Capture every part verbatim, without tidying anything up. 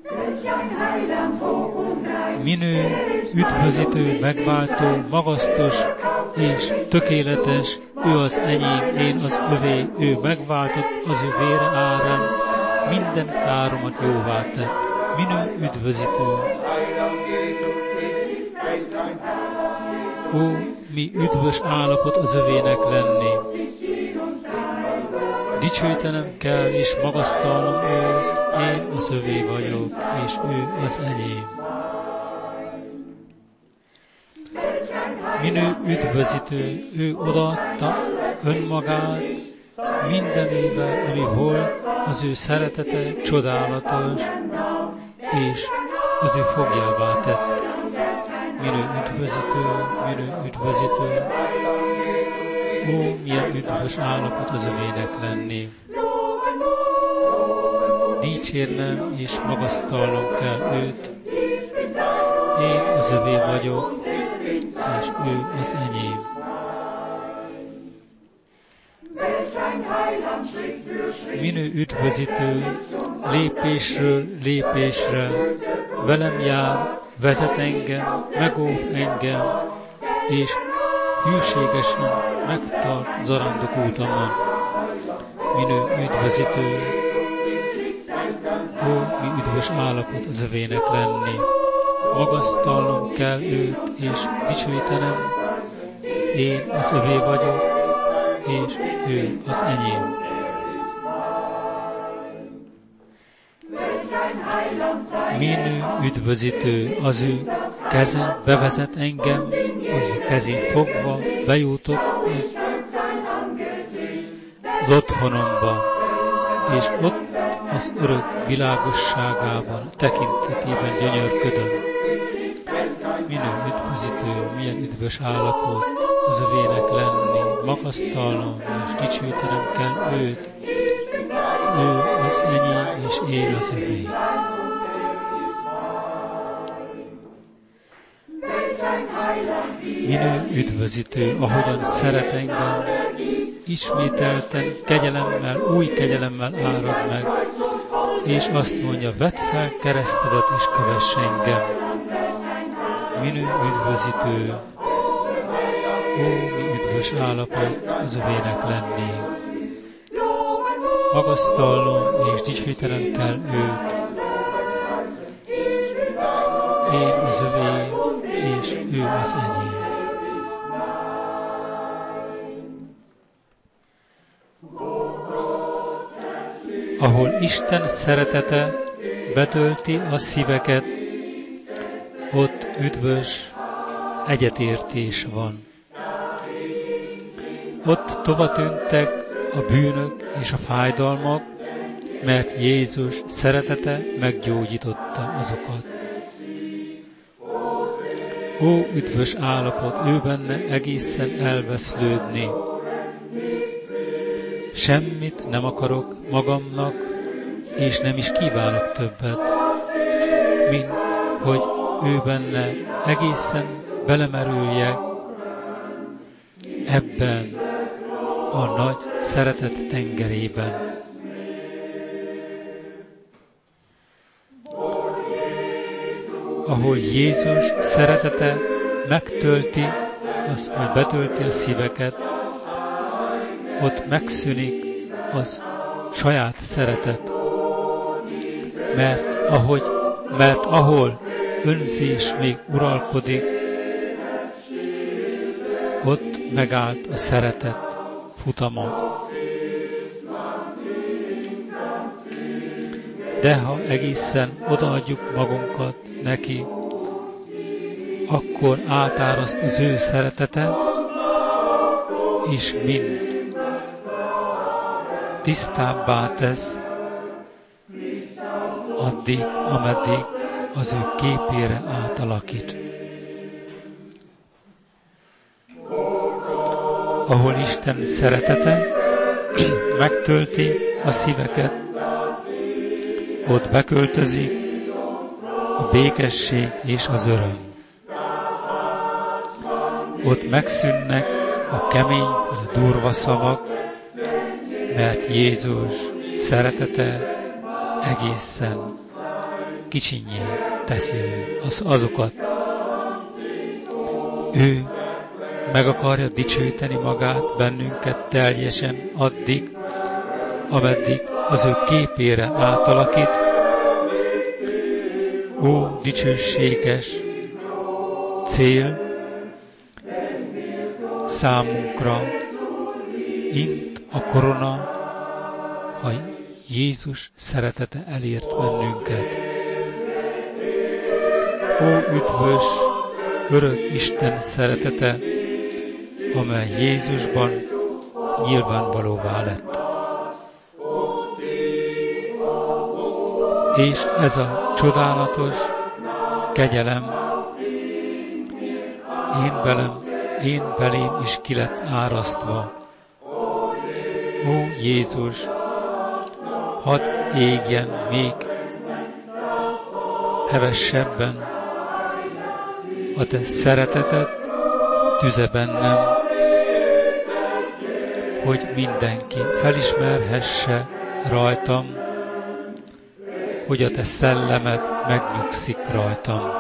Minő, üdvözítő, megváltó, magasztos és tökéletes, ő az enyém, én az övé, ő megváltott, az ő vére árán, minden káromat jóvá tett. Minő, üdvözítő. Ó, mi üdvös állapot az övének lenni. Dicsőítenem kell és magasztalnom őt, én az övé vagyok, és ő az enyém. Minő üdvözítő, ő odaadta önmagát mindenével, ami volt, az ő szeretete csodálatos, és az ő fogjává tett. Minő üdvözítő, minő üdvözítő, ó, milyen üdvös állapot az övének lenni. Dicsérnem és magasztalnom kell őt, én az övé vagyok, és ő az enyém. Minő üdvözítő, lépésről lépésre, velem jár, vezet engem, megóv engem, és hűségesen megtart zarándok útamon. Minő üdvözítő, ó, mi üdvös állapot az övének lenni. Magasztalnom kell őt, és dicsőítenem, én az övé vagyok, és ő az enyém. Minő üdvözítő, az ő keze bevezet engem, az ő kezén fogva bejutott az, az otthonomba, és ott az örök világosságában, tekintetében gyönyörködöm. Minő üdvözítő, milyen üdvös állapot az övének lenni, magasztalnom és dicsőítenem kell őt, ő az enyém, és én az övé. Minő üdvözítő, ahogyan szeret engem, ismételten kegyelemmel, új kegyelemmel árad meg, és azt mondja, vedd fel keresztedet és kövess engem. Minő üdvözítő, ó, mi üdvös állapot az övének lenni. Magasztalnom és dicsőítenem kell őt. Én az övé, és ő az enyém. Ahol Isten szeretete betölti a szíveket, ott üdvös egyetértés van. Ott tovatűntek a bűnök és a fájdalmak, mert Jézus szeretete meggyógyította azokat. Ó, üdvös állapot, ő benne egészen elveszlődni. Semmit nem akarok magamnak, és nem is kívánok többet, mint hogy ő benne egészen belemerüljek ebben a nagy szeretet tengerében. Ahol Jézus szeretete megtölti, az, vagy betölti a szíveket, ott megszűnik az saját szeretet. Mert, ahogy, mert ahol önzés még uralkodik, ott megállt a szeretet futama. De ha egészen odaadjuk magunkat neki, akkor átáraszt az ő szeretete, és mind tisztábbá tesz, addig, ameddig az ő képére átalakít. Ahol Isten szeretete megtölti a szíveket, ott beköltözik a békesség és az öröm. Ott megszűnnek a kemény vagy a durva szavak, mert Jézus szeretete egészen kicsinyé teszi az, azokat. Ő meg akarja dicsőíteni magát bennünket teljesen addig, ameddig az ő képére átalakít. Ó, dicsőséges cél számunkra, int a korona, ha Jézus szeretete elért bennünket. Ó, üdvös, örök Isten szeretete, amely Jézusban nyilvánvalóvá lett. És ez a csodálatos kegyelem én velem, én belém is ki lett árasztva. Ó, Jézus, hadd égjen még hevesebben a te szereteted tüze bennem, hogy mindenki felismerhesse rajtam, hogy a te szellemed megnyugszik rajtam.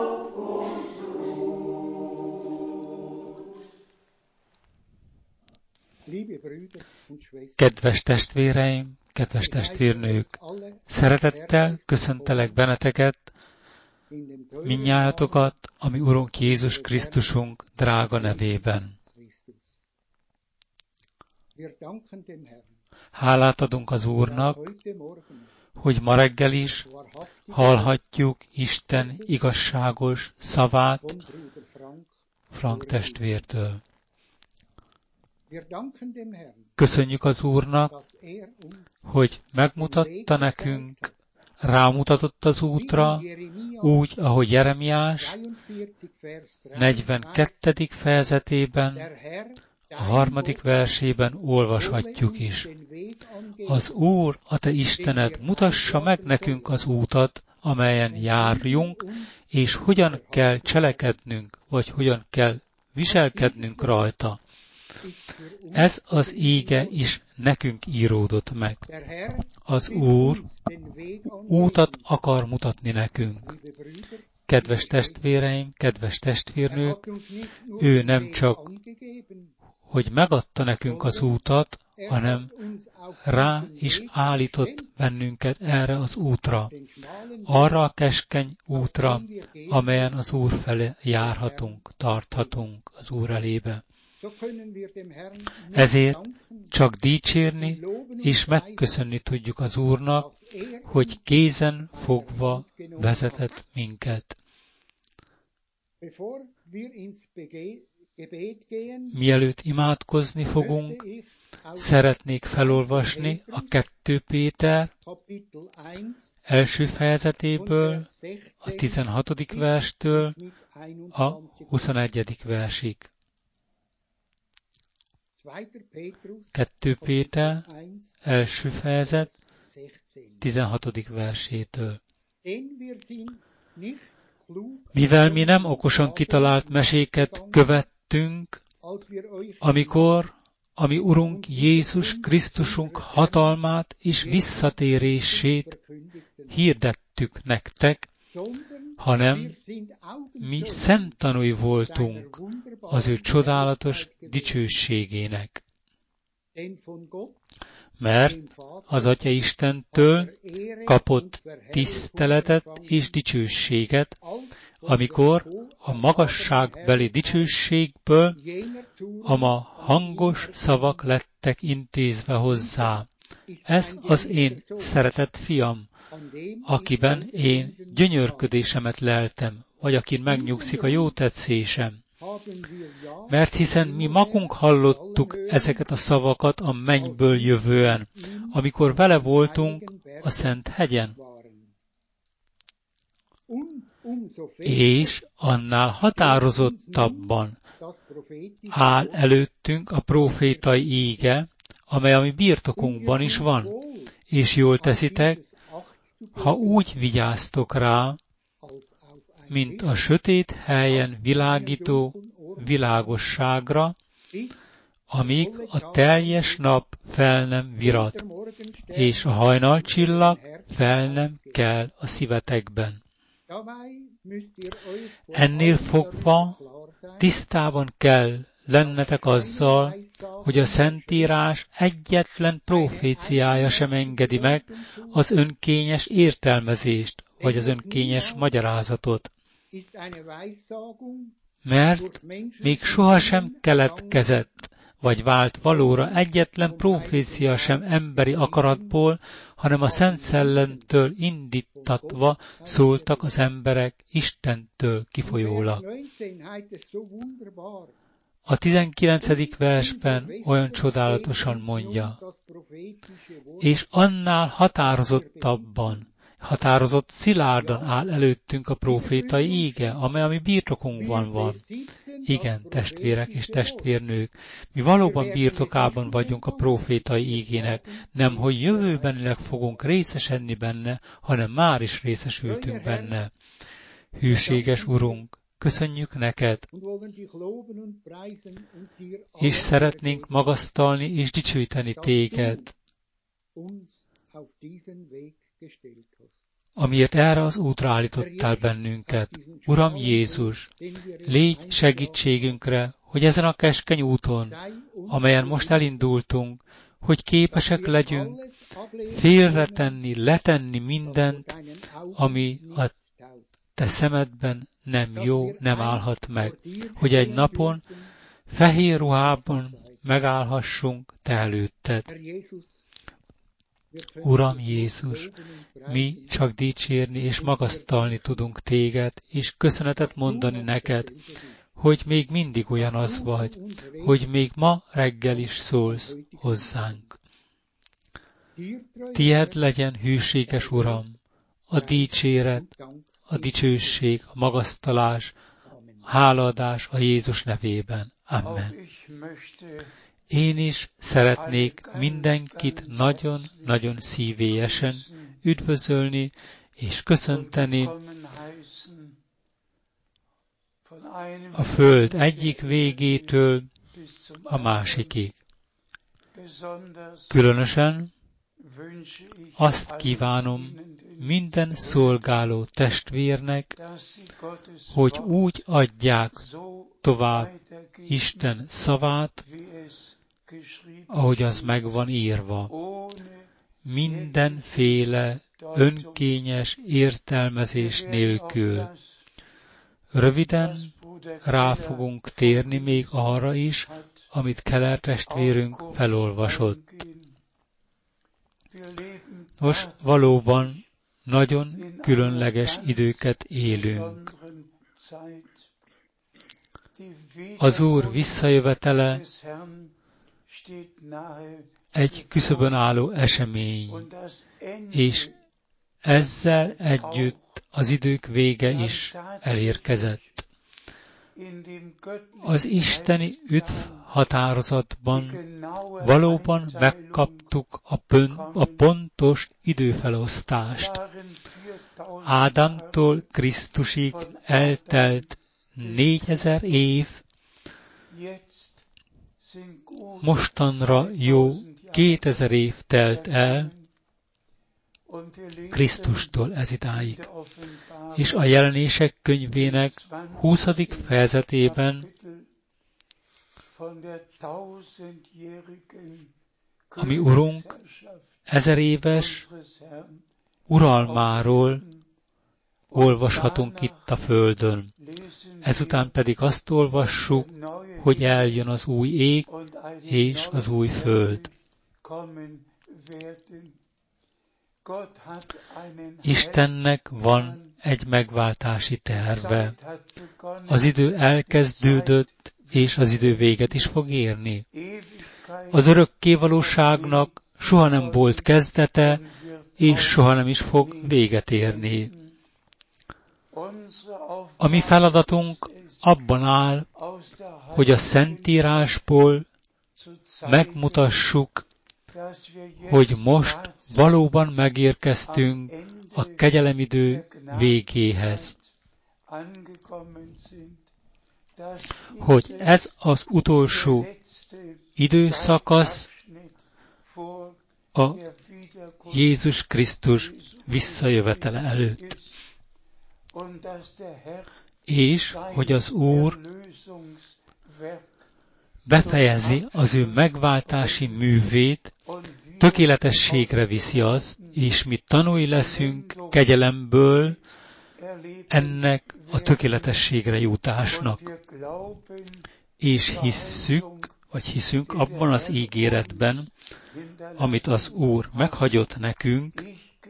Kedves testvéreim, kedves testvérnők, szeretettel köszöntelek benneteket, mindnyájatokat, ami Urunk Jézus Krisztusunk drága nevében. Hálát adunk az Úrnak, hogy ma reggel is hallhatjuk Isten igazságos szavát Frank testvértől. Köszönjük az Úrnak, hogy megmutatta nekünk, rámutatott az útra, úgy, ahogy Jeremiás negyvenkettedik fejezetében, a harmadik versében olvashatjuk is. Az Úr, a te Istened, mutassa meg nekünk az útat, amelyen járjunk, és hogyan kell cselekednünk, vagy hogyan kell viselkednünk rajta. Ez az íge is nekünk íródott meg. Az Úr útat akar mutatni nekünk. Kedves testvéreim, kedves testvérnők, ő nem csak, hogy megadta nekünk az útat, hanem rá is állított bennünket erre az útra, arra a keskeny útra, amelyen az Úr felé járhatunk, tarthatunk az Úr elébe. Ezért csak dicsérni és megköszönni tudjuk az Úrnak, hogy kézen fogva vezetett minket. Mielőtt imádkozni fogunk, szeretnék felolvasni a kettő Péter első fejezetéből, a tizenhatodik verstől a huszonegyedik versig. kettő Péter első fejezet tizenhatodik versétől. Mivel mi nem okosan kitalált meséket követtünk, amikor a mi Urunk Jézus Krisztusunk hatalmát és visszatérését hirdettük nektek, hanem mi szemtanúi voltunk az ő csodálatos dicsőségének. Mert az Atya Istentől kapott tiszteletet és dicsőséget, amikor a magasságbeli dicsőségből a ma hangos szavak lettek intézve hozzá. Ez az én szeretett fiam, akiben én gyönyörködésemet leltem, vagy akin megnyugszik a jó tetszésem. Mert hiszen mi magunk hallottuk ezeket a szavakat a mennyből jövően, amikor vele voltunk a Szent hegyen. És annál határozottabban áll előttünk a prófétai íge, amely a mi birtokunkban is van, és jól teszitek, ha úgy vigyáztok rá, mint a sötét helyen világító világosságra, amíg a teljes nap fel nem virat, és a hajnalcsillag fel nem kell a szívetekben. Ennél fogva tisztában kell lennetek azzal, hogy a Szentírás egyetlen proféciája sem engedi meg az önkényes értelmezést, vagy az önkényes magyarázatot. Mert még sohasem keletkezett, vagy vált valóra egyetlen profécia sem emberi akaratból, hanem a Szent Szellemtől indítatva szóltak az emberek Istentől kifolyólag. A tizenkilencedik versben olyan csodálatosan mondja, és annál határozottabban, határozott szilárdan áll előttünk a profétai íge, amely a mi birtokunkban van. Igen, testvérek és testvérnők, mi valóban birtokában vagyunk a profétai ígének, nem hogy jövőbenileg fogunk részesedni benne, hanem már is részesültünk benne. Hűséges Urunk, köszönjük neked, és szeretnénk magasztalni és dicsőíteni téged, amiért erre az útra állítottál bennünket. Uram Jézus, légy segítségünkre, hogy ezen a keskeny úton, amelyen most elindultunk, hogy képesek legyünk félretenni, letenni mindent, ami a te szemedben nem jó, nem állhat meg, hogy egy napon fehér ruhában megállhassunk te előtted. Uram Jézus, mi csak dicsérni és magasztalni tudunk téged, és köszönetet mondani neked, hogy még mindig ugyanaz vagy, hogy még ma reggel is szólsz hozzánk. Tied legyen, hűséges Uram, a dicséret, a dicsőség, a magasztalás, a hálaadás a Jézus nevében. Amen. Én is szeretnék mindenkit nagyon-nagyon szívélyesen üdvözölni és köszönteni a föld egyik végétől a másikig. Különösen azt kívánom minden szolgáló testvérnek, hogy úgy adják tovább Isten szavát, ahogy az meg van írva. Mindenféle önkényes értelmezés nélkül. Röviden rá fogunk térni még arra is, amit Keller testvérünk felolvasott. Nos, valóban nagyon különleges időket élünk. Az Úr visszajövetele egy küszöbön álló esemény, és ezzel együtt az idők vége is elérkezett. Az isteni üdv határozatban valóban megkaptuk a, pön, a pontos időfelosztást. Ádámtól Krisztusig eltelt négyezer év, mostanra jó kétezer év telt el Krisztustól ez idáig. És a Jelenések könyvének huszadik fejezetében a mi Urunk ezer éves uralmáról olvashatunk itt a földön. Ezután pedig azt olvassuk, hogy eljön az új ég és az új föld. Istennek van egy megváltási terve. Az idő elkezdődött, és az idő véget is fog érni. Az örökkévalóságnak soha nem volt kezdete, és soha nem is fog véget érni. A mi feladatunk abban áll, hogy a Szentírásból megmutassuk, hogy most valóban megérkeztünk a kegyelemidő végéhez. Hogy ez az utolsó időszakasz a Jézus Krisztus visszajövetele előtt. És hogy az Úr befejezi az ő megváltási művét, tökéletességre viszi azt, és mi tanúi leszünk kegyelemből ennek a tökéletességre jutásnak. És hisszük, vagy hiszünk abban az ígéretben, amit az Úr meghagyott nekünk,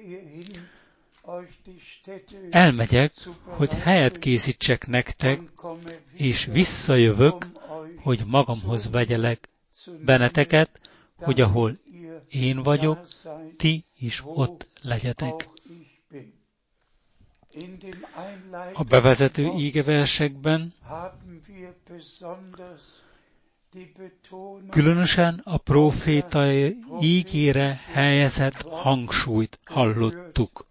elmegyek, hogy helyet készítsek nektek, és visszajövök, hogy magamhoz vegyelek benneteket, hogy ahol én vagyok, ti is ott legyetek. A bevezető ígeversekben különösen a prófétai ígére helyezett hangsúlyt hallottuk.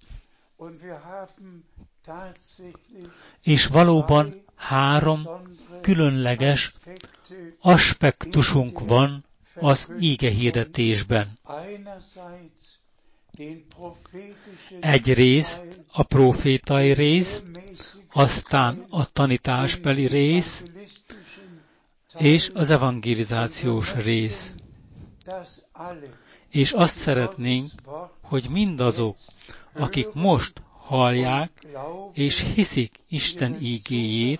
És valóban három különleges aspektusunk van az ígehirdetésben. Egyrészt a prófétai rész, aztán a tanításbeli rész, és az evangelizációs rész. És azt szeretnénk, hogy mindazok, akik most hallják és hiszik Isten ígéjét,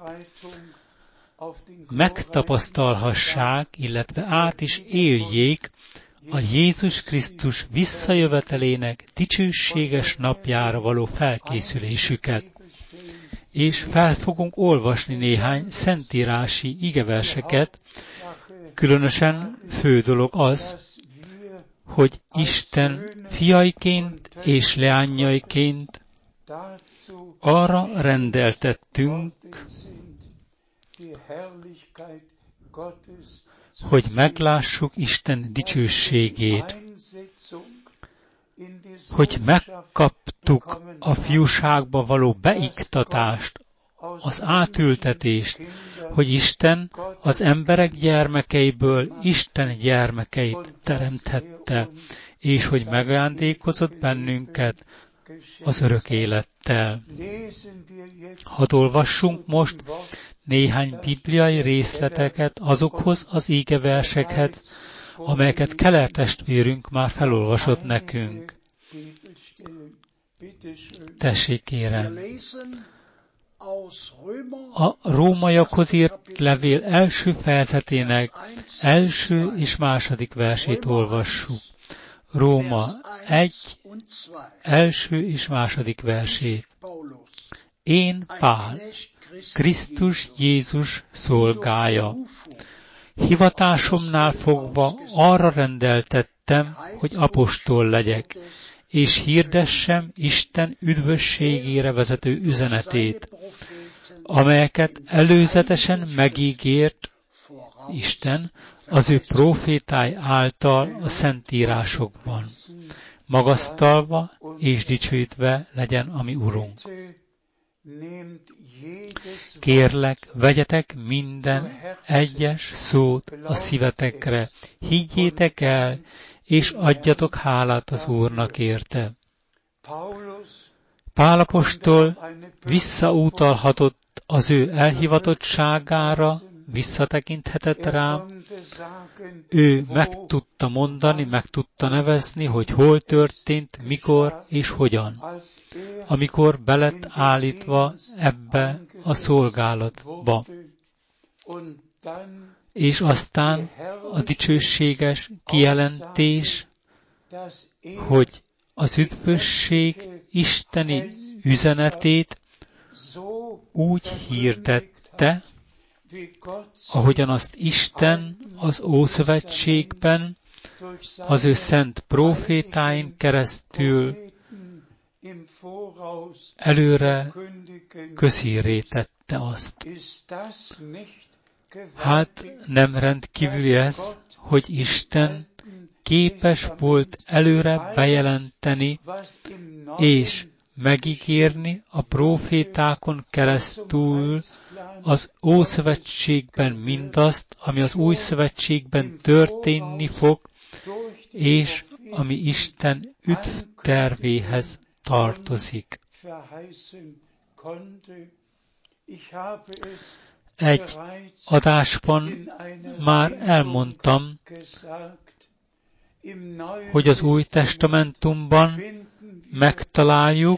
megtapasztalhassák, illetve át is éljék a Jézus Krisztus visszajövetelének dicsőséges napjára való felkészülésüket. És fel fogunk olvasni néhány szentírási igeverseket, különösen fő dolog az, hogy Isten fiaiként és leányaiként arra rendeltettünk, hogy meglássuk Isten dicsőségét, hogy megkaptuk a fiúságba való beiktatást, az átültetést, hogy Isten az emberek gyermekeiből Isten gyermekeit teremthette, és hogy megajándékozott bennünket az örök élettel. Hadd olvassunk most néhány bibliai részleteket azokhoz az ígeversekhez, amelyeket Keller testvérünk már felolvasott nekünk. Tessék, kérem! A rómaiakhoz írt levél első fejezetének első és második versét olvassuk. Róma egy, első és második versét. Én Pál, Krisztus Jézus szolgája. Hivatásomnál fogva arra rendeltettem, hogy apostol legyek, és hirdessem Isten üdvösségére vezető üzenetét, amelyeket előzetesen megígért Isten az ő prófétái által a szentírásokban. Magasztalva és dicsőítve legyen a mi Urunk. Kérlek, vegyetek minden egyes szót a szívetekre, higgyétek el, és adjatok hálát az Úrnak érte. Pál apostol visszautalhatott az ő elhivatottságára, visszatekinthetett rám, ő meg tudta mondani, meg tudta nevezni, hogy hol történt, mikor és hogyan, amikor belett állítva ebbe a szolgálatba. És aztán a dicsőséges kijelentés, hogy az üdvösség isteni üzenetét úgy hirdette, ahogyan azt Isten az Ószövetségben az ő szent prófétáin keresztül előre közhírré tette azt. Hát nem rendkívül ez, hogy Isten képes volt előre bejelenteni és megígérni a prófétákon keresztül az Ószövetségben mindazt, ami az Új Szövetségben történni fog, és ami Isten üdvtervéhez tartozik. Egy adásban már elmondtam, hogy az Új Testamentumban megtaláljuk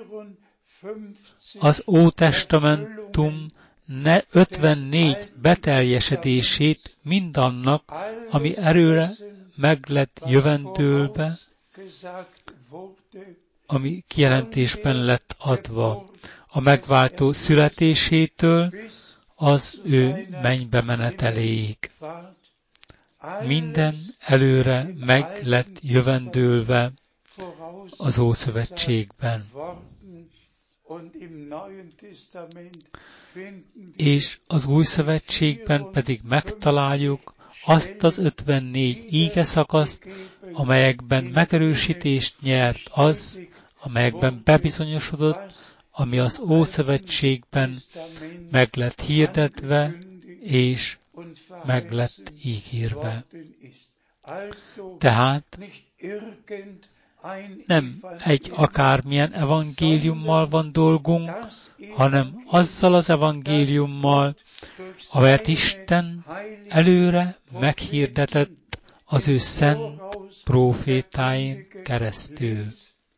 az Ótestamentum ötvennégy beteljesedését mindannak, ami erőre meg lett jövendőlve, ami kijelentésben lett adva. A megváltó születésétől az ő mennybe meneteléig. Minden előre meg lett jövendőlve az Ószövetségben. És az Új Szövetségben pedig megtaláljuk azt az ötvennégy ígeszakaszt, amelyekben megerősítést nyert az, amelyekben bebizonyosodott, ami az Ószövetségben meg lett hirdetve, és meg lett ígérve. Tehát nem egy akármilyen evangéliummal van dolgunk, hanem azzal az evangéliummal, amelyet Isten előre meghirdetett az ő szent prófétáin keresztül.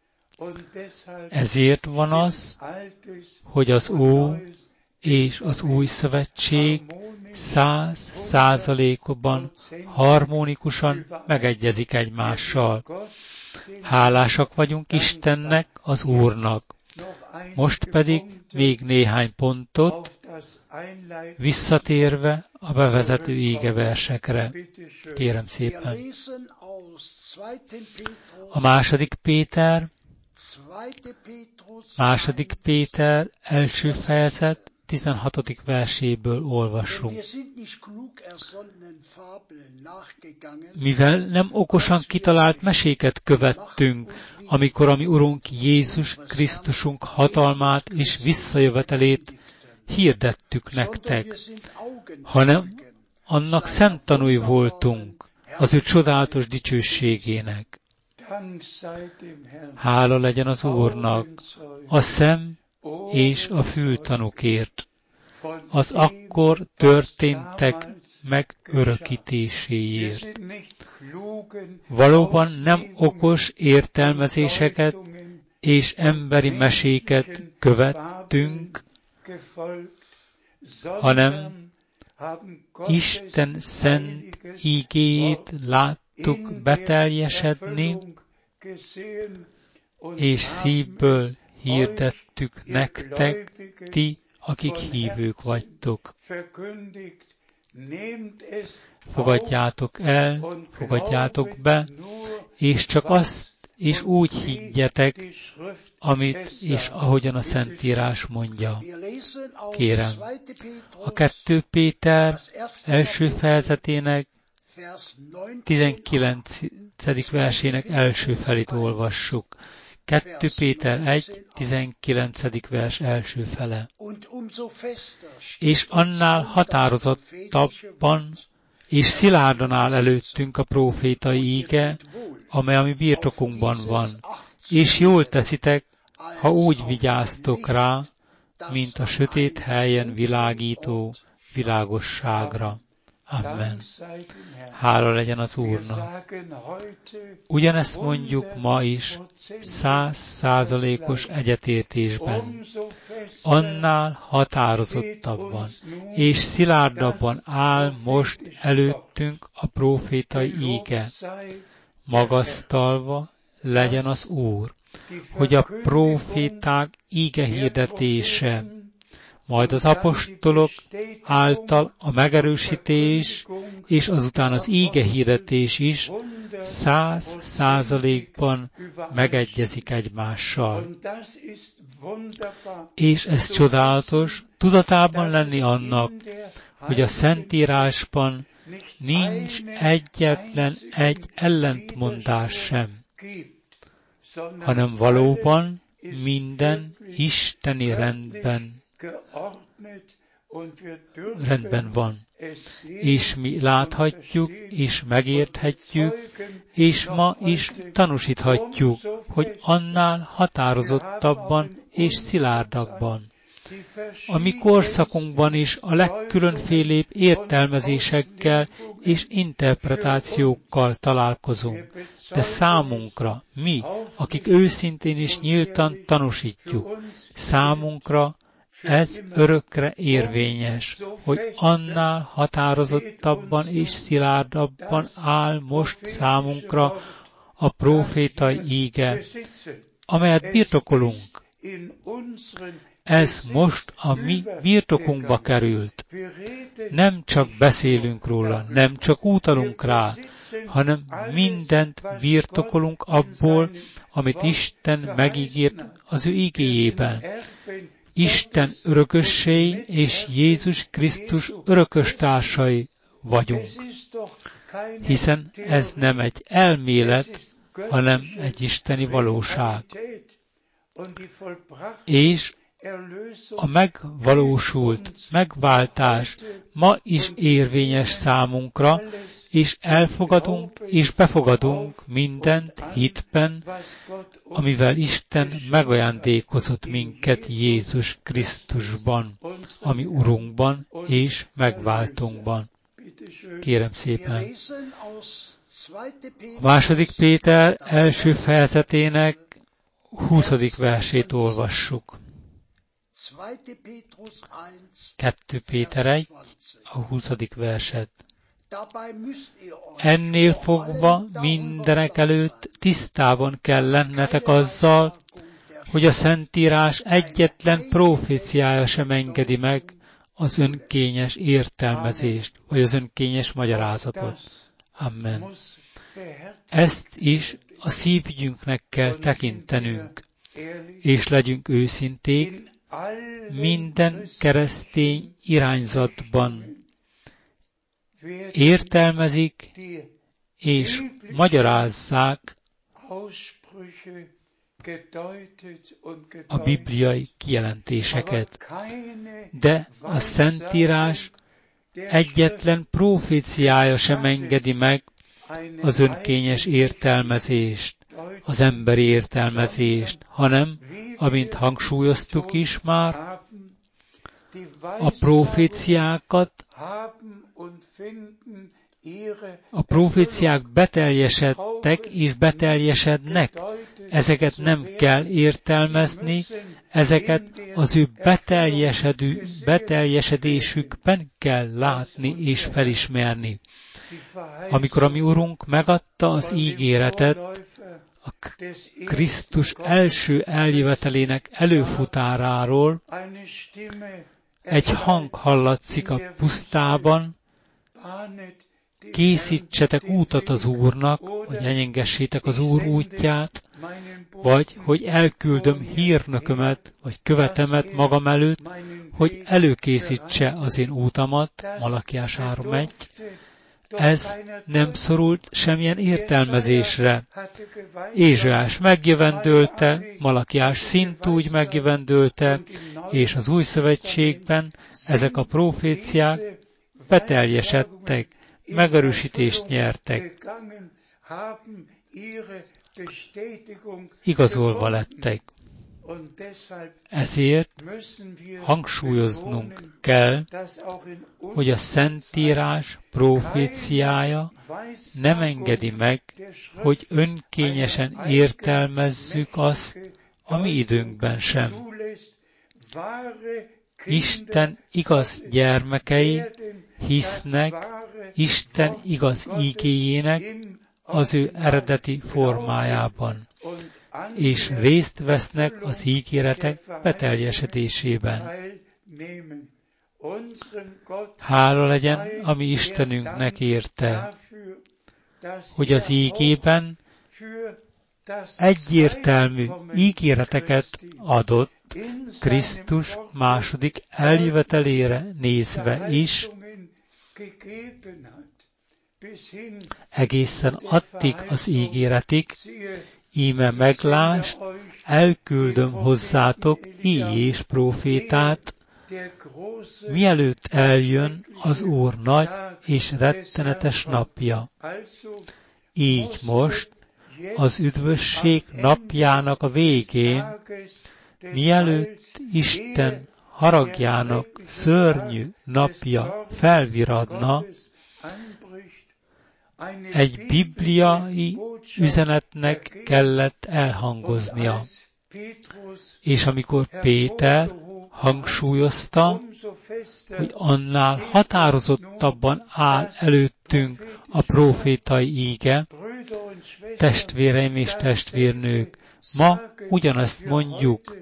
Ezért van az, hogy az Ó és az Új Szövetség száz százalékban harmonikusan megegyezik egymással. Hálásak vagyunk Istennek, az Úrnak. Most pedig még néhány pontot, visszatérve a bevezető ígeversekre. Kérem szépen. A második Péter, második Péter első fejezet, tizenhatodik verséből olvasunk. Mivel nem okosan kitalált meséket követtünk, amikor a mi Urunk Jézus Krisztusunk hatalmát és visszajövetelét hirdettük nektek, hanem annak szemtanúi voltunk az ő csodálatos dicsőségének. Hála legyen az Úrnak a szem és a fültanúkért, az akkor történtek megörökítéséért. Valóban nem okos értelmezéseket és emberi meséket követtünk, hanem Isten szent ígéjét láttuk beteljesedni, és szívből hirdettük nektek, ti, akik hívők vagytok. Fogadjátok el, fogadjátok be, és csak azt és úgy higgyetek, amit és ahogyan a Szentírás mondja. Kérem, a kettő Péter első fejezetének tizenkilencedik versének első felét olvassuk. kettő Péter egy, tizenkilencedik vers első fele. És annál határozottabban és szilárdan áll előttünk a prófétai íge, amely a mi birtokunkban van, és jól teszitek, ha úgy vigyáztok rá, mint a sötét helyen világító világosságra. Amen. Hála legyen az Úrnak. Ugyanezt mondjuk ma is száz százalékos egyetértésben. Annál határozottabban és szilárdabban áll most előttünk a prófétai íge. Magasztalva legyen az Úr, hogy a próféták íge hirdetése, majd az apostolok által a megerősítés, és azután az íge hirdetés is száz százalékban megegyezik egymással. És ez csodálatos, tudatában lenni annak, hogy a Szentírásban nincs egyetlen egy ellentmondás sem, hanem valóban minden isteni rendben rendben van. És mi láthatjuk, és megérthetjük, és ma is tanúsíthatjuk, hogy annál határozottabban és szilárdabban. A mi korszakunkban is a legkülönfélébb értelmezésekkel és interpretációkkal találkozunk, de számunkra, mi, akik őszintén és nyíltan tanúsítjuk, számunkra ez örökre érvényes, hogy annál határozottabban és szilárdabban áll most számunkra a prófétai íge, amelyet birtokolunk. Ez most a mi birtokunkba került. Nem csak beszélünk róla, nem csak utalunk rá, hanem mindent birtokolunk abból, amit Isten megígért az ő igéjében. Isten örökösei és Jézus Krisztus örököstársai vagyunk. Hiszen ez nem egy elmélet, hanem egy isteni valóság. És a megvalósult megváltás ma is érvényes számunkra, és elfogadunk és befogadunk mindent hitben, amivel Isten megajándékozott minket Jézus Krisztusban, ami Urunkban és megváltunkban. Kérem szépen. A második Péter első fejezetének huszadik versét olvassuk. kettő Péter egy, a huszadik verset. Ennél fogva mindenek előtt tisztában kell lennetek azzal, hogy a Szentírás egyetlen proféciája sem engedi meg az önkényes értelmezést, vagy az önkényes magyarázatot. Amen. Ezt is a szívügyünknek kell tekintenünk, és legyünk őszinték minden keresztény irányzatban. Értelmezik és magyarázzák a bibliai kijelentéseket, de a Szentírás egyetlen proféciája sem engedi meg az önkényes értelmezést, az emberi értelmezést, hanem, amint hangsúlyoztuk is már, a proféciákat, a proféciák beteljesedtek és beteljesednek. Ezeket nem kell értelmezni, ezeket az ő beteljesedő, beteljesedésükben kell látni és felismerni. Amikor a mi Urunk megadta az ígéretet a Krisztus első eljövetelének előfutáráról, egy hang hallatszik a pusztában, készítsetek útat az Úrnak, vagy elyengessétek az Úr útját, vagy hogy elküldöm hírnökömet, vagy követemet magam előtt, hogy előkészítse az én útamat, Malakiás három egy. Ez nem szorult semmilyen értelmezésre. Ézsaiás megjövendölte, Malakiás szintúgy megjövendölte, és az új szövetségben ezek a proféciák beteljesedtek, megerősítést nyertek, igazolva lettek. Ezért hangsúlyoznunk kell, hogy a Szentírás proféciája nem engedi meg, hogy önkényesen értelmezzük azt a mi időnkben sem. Isten igaz gyermekei hisznek Isten igaz ígéjének az ő eredeti formájában, és részt vesznek az ígéretek beteljesedésében. Hála legyen a mi Istenünknek érte, hogy az ígében egyértelmű ígéreteket adott Krisztus második eljövetelére nézve is, egészen addig az ígéretig, íme meglást, elküldöm hozzátok Éliás prófétát, mielőtt eljön az Úr nagy és rettenetes napja. Így most, az üdvösség napjának a végén, mielőtt Isten haragjának szörnyű napja felviradna, egy bibliai üzenetnek kellett elhangoznia. És amikor Péter hangsúlyozta, hogy annál határozottabban áll előttünk a prófétai íge, testvéreim és testvérnők, ma ugyanezt mondjuk,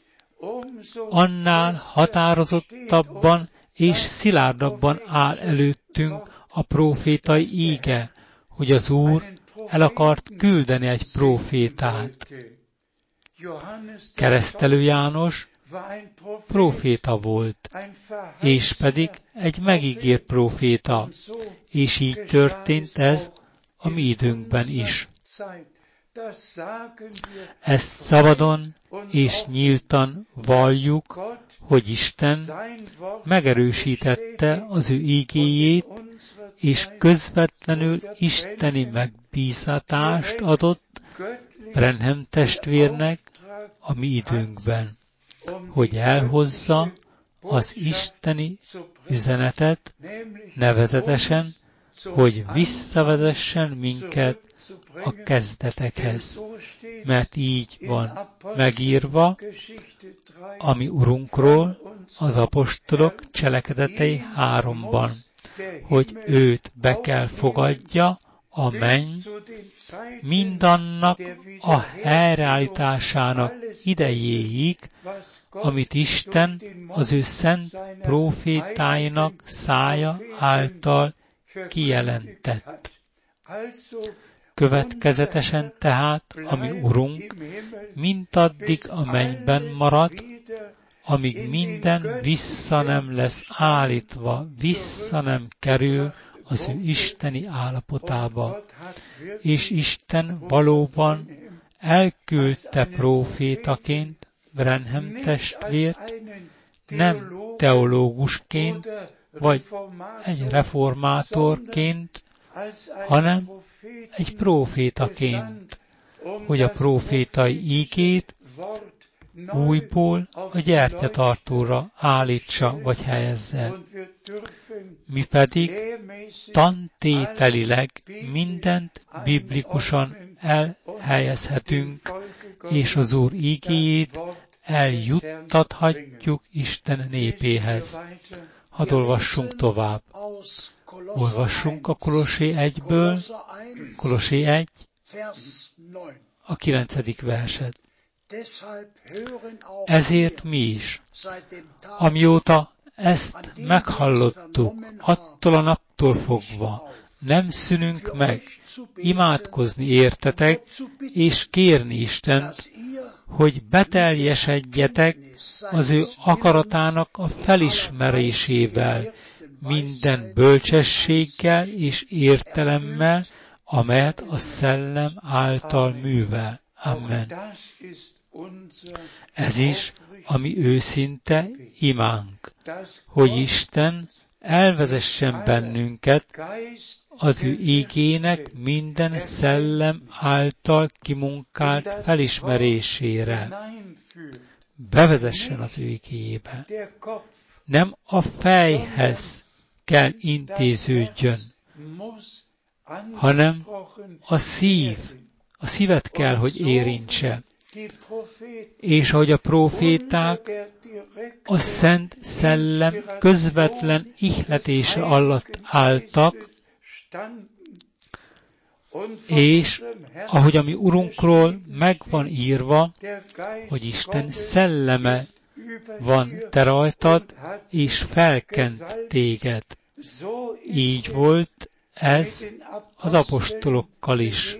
annál határozottabban és szilárdabban áll előttünk a prófétai íge, hogy az Úr el akart küldeni egy prófétát. Keresztelő János próféta volt, és pedig egy megígért próféta, és így történt ez a mi időnkben is. Ezt szabadon és nyíltan valljuk, hogy Isten megerősítette az ő ígéjét, és közvetlenül isteni megbízatást adott Branham testvérnek a mi időnkben, hogy elhozza az isteni üzenetet, nevezetesen, hogy visszavezessen minket a kezdetekhez, mert így van megírva a mi Urunkról az apostolok cselekedetei háromban, hogy őt be kell fogadja a menny mindannak a helyreállításának idejéig, amit Isten az ő szent prófétáinak szája által kijelentett. Következetesen tehát a mi Urunk mindaddig a mennyben marad, amíg minden vissza nem lesz állítva, vissza nem kerül az ő isteni állapotába. És Isten valóban elküldte prófétaként Branham testvért, nem teológusként, vagy egy reformátorként, hanem egy prófétaként, hogy a prófétai ígét újból a gyertyatartóra állítsa vagy helyezze. Mi pedig tantételileg mindent biblikusan elhelyezhetünk, és az Úr ígéjét eljuttathatjuk Isten népéhez. Hadd olvassunk tovább. Olvassunk a Kolossé egyből, Kolossé egy, a kilencedik verset. Ezért mi is, amióta ezt meghallottuk, attól a naptól fogva, nem szűnünk meg imádkozni értetek, és kérni Istent, hogy beteljesedjetek az ő akaratának a felismerésével, minden bölcsességgel és értelemmel, amelyet a Szellem által művel. Amen. Ez is a mi őszinte imánk, hogy Isten elvezessen bennünket az ő ígének minden szellem által kimunkált felismerésére. Bevezessen az ő ígéjébe. Nem a fejhez kell intéződjön, hanem a szív, a szívet kell, hogy érintse. És ahogy a próféták a Szent Szellem közvetlen ihletése alatt álltak, és ahogy a mi Urunkról meg van írva, hogy Isten szelleme van te rajtad, és felkent téged. Így volt ez az apostolokkal is.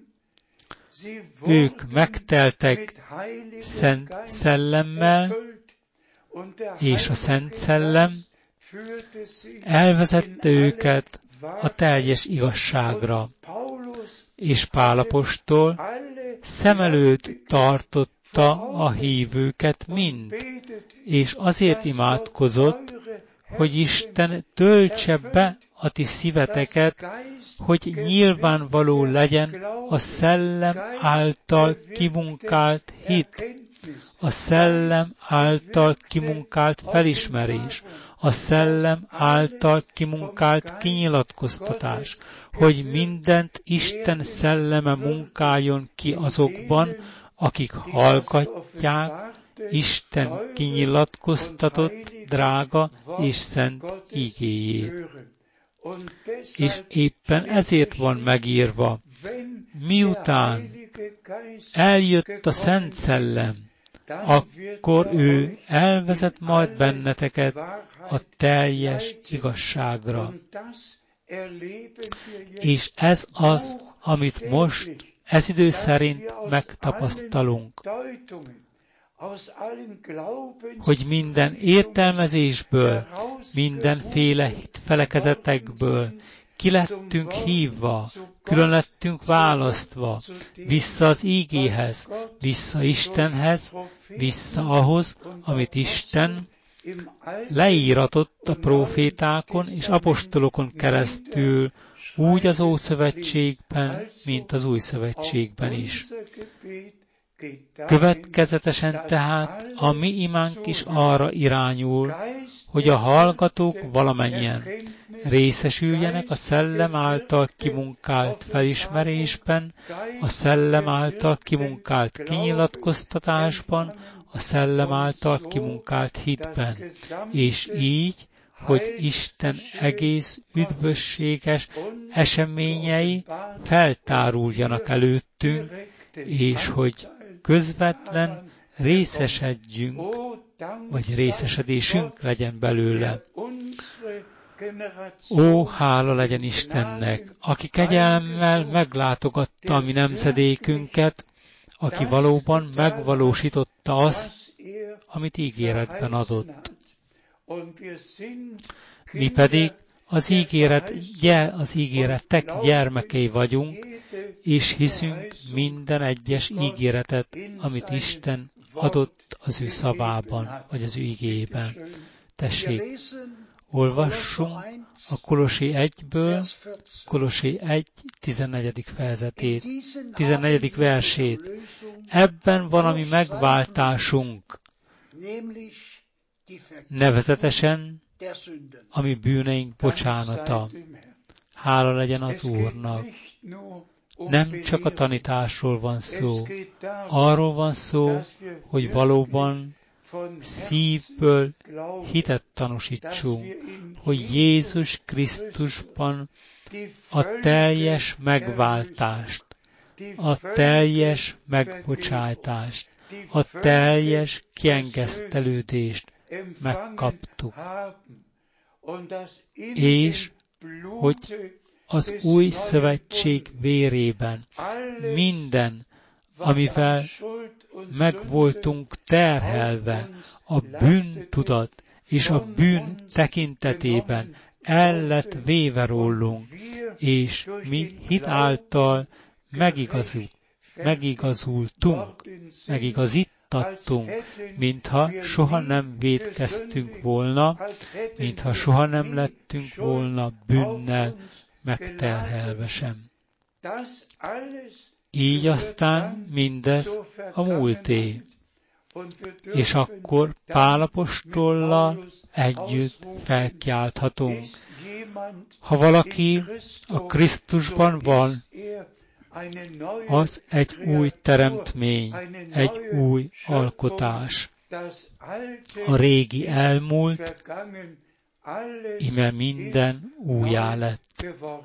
Ők megteltek Szent Szellemmel, és a Szent Szellem elvezette őket a teljes igazságra, és Pál apostol szem előtt tartotta látta a hívőket mind, és azért imádkozott, hogy Isten töltse be a ti szíveteket, hogy nyilvánvaló legyen a szellem által kimunkált hit, a szellem által kimunkált felismerés, a szellem által kimunkált kinyilatkoztatás, hogy mindent Isten szelleme munkáljon ki azokban, akik hallgatják Isten kinyilatkoztatott, drága és szent igéjét. És éppen ezért van megírva, miután eljött a Szent Szellem, akkor ő elvezet majd benneteket a teljes igazságra. És ez az, amit most, ez idő szerint megtapasztalunk, hogy minden értelmezésből, mindenféle hitfelekezetekből ki lettünk hívva, külön lettünk választva, vissza az ígéhez, vissza Istenhez, vissza ahhoz, amit Isten leíratott a prófétákon és apostolokon keresztül, úgy az Ószövetségben, mint az Új Szövetségben is. Következetesen tehát a mi imánk is arra irányul, hogy a hallgatók valamennyien részesüljenek a szellem által kimunkált felismerésben, a szellem által kimunkált kinyilatkoztatásban, a szellem által kimunkált hitben, és így, hogy Isten egész üdvösséges eseményei feltáruljanak előttünk, és hogy közvetlen részesedjünk, vagy részesedésünk legyen belőle. Ó, hála legyen Istennek, aki kegyelemmel meglátogatta a mi nemzedékünket, aki valóban megvalósította azt, amit ígéretben adott. Mi pedig az ígéret, az ígéretek gyermekei vagyunk, és hiszünk minden egyes ígéretet, amit Isten adott az ő szavában, vagy az ő igéjében. Tessék, olvassunk a Kolossé egyből, Kolossé egy tizennegyedik fejezetét, tizennegyedik versét. Ebben van a mi megváltásunk, nevezetesen a mi bűneink bocsánata. Hála legyen az Úrnak. Nem csak a tanításról van szó. Arról van szó, hogy valóban szívből hitet tanúsítsunk, hogy Jézus Krisztusban a teljes megváltást, a teljes megbocsátást, a teljes kiengesztelődést megkaptuk. És hogy az új szövetség vérében minden, amivel meg voltunk terhelve, a bűntudat és a bűn tekintetében el lett véve rólunk, és mi hit által megigazult, megigazultunk, megigazítattunk, mintha soha nem vétkeztünk volna, mintha soha nem lettünk volna bűnnel megterhelve sem. Így aztán mindez a múlté. És akkor Pál apostollal együtt felkiálthatunk. Ha valaki a Krisztusban van, az egy új teremtmény, egy új alkotás. A régi elmúlt, ime minden újjá lett.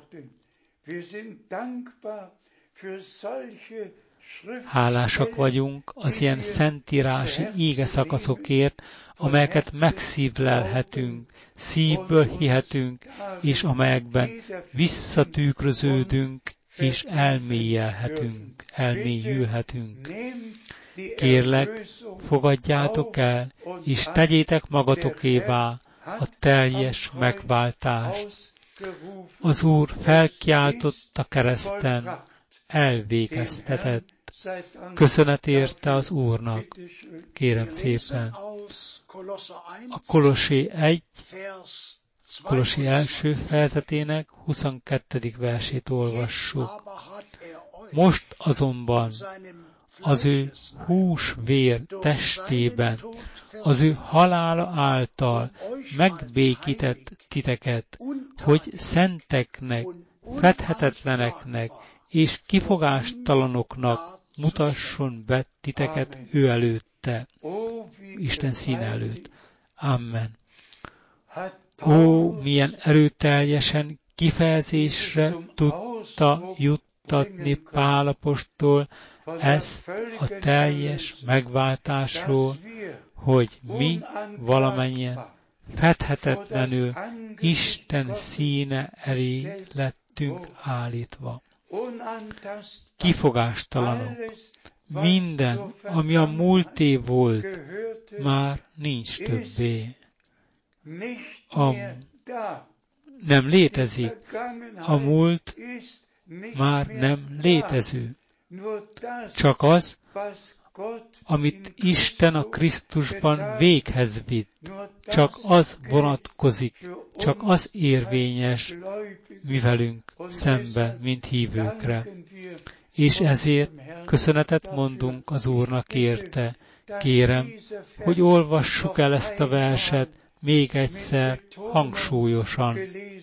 Hálásak vagyunk az ilyen szentírási ígeszakaszokért, amelyeket megszívlelhetünk, szívből hihetünk, és amelyekben visszatükröződünk, és elmélyelhetünk, elmélyülhetünk. Kérlek, fogadjátok el, és tegyétek magatokévá a teljes megváltást. Az Úr felkiáltott a kereszten, elvégeztetett. Köszönet érte az Úrnak. Kérem szépen. A Kolossé egy, Kolossé első fejezetének huszonkettedik versét olvassuk. Most azonban az ő hús-vér testében, az ő halála által megbékített titeket, hogy szenteknek, fedhetetleneknek és kifogástalanoknak mutasson be titeket ő előtte, Isten színe előtt. Amen. Ó, milyen erőteljesen kifejezésre tudta juttatni Pál apostol ezt a teljes megváltásról, hogy mi valamennyien fedhetetlenül Isten színe elé lettünk állítva. Kifogástalanok. Minden, ami a múlté volt, már nincs többé. A nem létezik. A múlt már nem létező. Csak az, amit Isten a Krisztusban véghez vitt, csak az vonatkozik, csak az érvényes mi velünk szemben, mint hívőkre. És ezért köszönetet mondunk az Úrnak érte. Kérem, hogy olvassuk el ezt a verset még egyszer hangsúlyosan.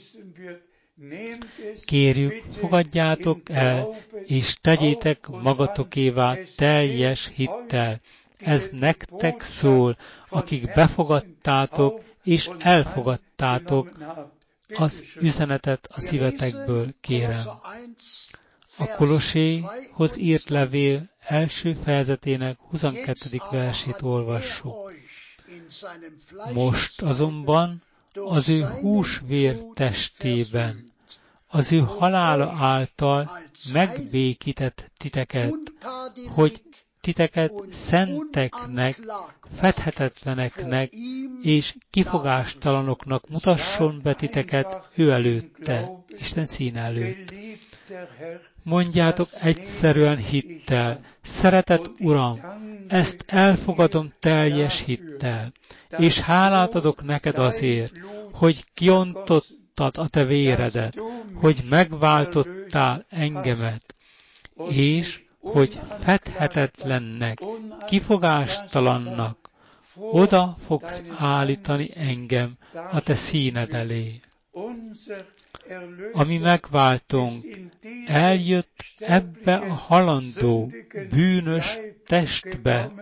Kérjük, fogadjátok el, és tegyétek magatokévá teljes hittel. Ez nektek szól, akik befogadtátok és elfogadtátok az üzenetet a szívetekből, kérem. A Kolosséhoz írt levél első fejezetének huszonkettedik versét olvassuk. Most azonban az ő hús-vér testében, az ő halála által megbékített titeket, hogy titeket szenteknek, fedhetetleneknek és kifogástalanoknak mutasson be titeket ő előtte, Isten színe előtt. Mondjátok egyszerűen hittel, szeretett Uram, ezt elfogadom teljes hittel, és hálát adok neked azért, hogy kiontottad a te véredet, hogy megváltottál engemet, és hogy fedhetetlennek, kifogástalannak oda fogsz állítani engem a te színed elé. Ami megváltunk, eljött ebbe a halandó, bűnös testbe,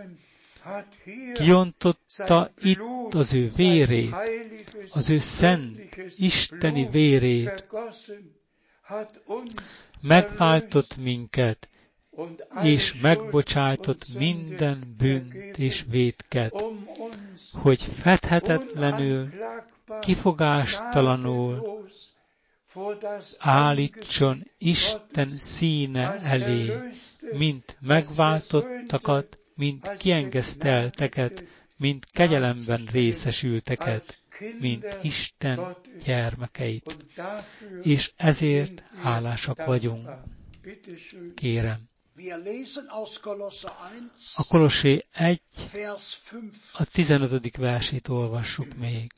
kiontotta itt az ő vérét, az ő szent, isteni vérét, megváltott minket, és megbocsájtott minden bűnt és vétket, hogy fedhetetlenül, kifogástalanul állítson Isten színe elé, mint megváltottakat, mint kiengesztelteket, mint kegyelemben részesülteket, mint Isten gyermekeit. És ezért hálásak vagyunk. Kérem. A Kolossé egy, a tizenötödik versét olvassuk még.